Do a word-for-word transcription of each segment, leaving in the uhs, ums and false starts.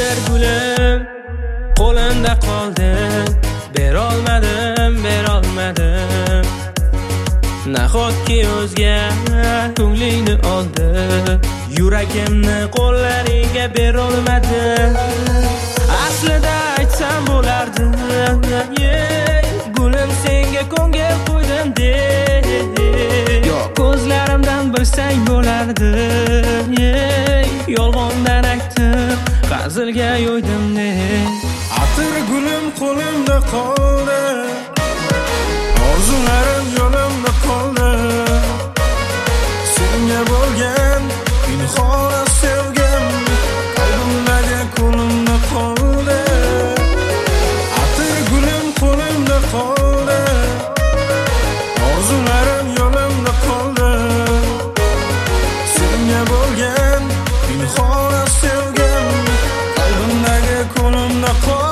atir gulim qo'limda qoldi, berolmadim, berolmadim. Nahotki o'zga ko'nglingni oldi, yuragimni qo'llaringga berolmadim. Aslida aytsam bo'lardi, gulim senga ko'ngil qo'ydim de. Yo'q, ko'zlarimdan bilsang bo'lardi, yolg'ondan aytdim, hazilga yo'ydim de. Atir gulim qo'limda qoldi, orzularim yo'limda qoldi. Senga bo'lgan pinhona sevgim qalbimdagi qo'limda qoldi. Atir gulim qo'limda qoldi, orzularim yo'limda qoldi. Senga bo'lgan pinhona sevgim qalbimdagi qo'limda qoldi.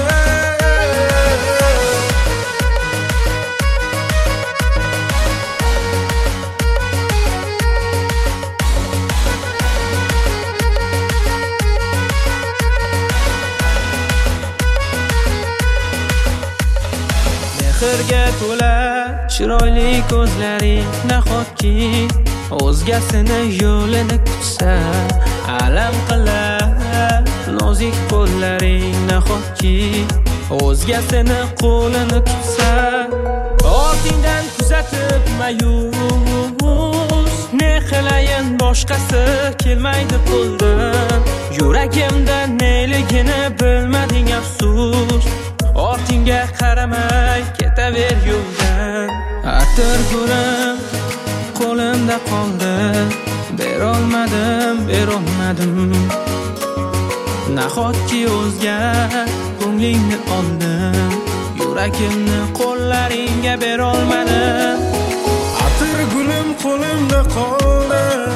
Mehrga to'la chiroyli ko'zlaring, nahotki o'zgasini yo'lini kutsa, alam qilar nozik qo'llaring, nahotki o'zgasini qo'lini tutsa. Ortingdan kuzatib mayus, ne qilayin boshqasi kelmaydi qo'ldan. Yuragimda neligini bilmading afsus, ortingga qaramay ketaver yo'ldan. Atir gulim qo'limda qoldi, berolmadim, berolmadim. Nahotki o'zga ko'nglingni oldim, yuragimni qo'llaringga berolmadim. Atir gulim qo'limda qoldi,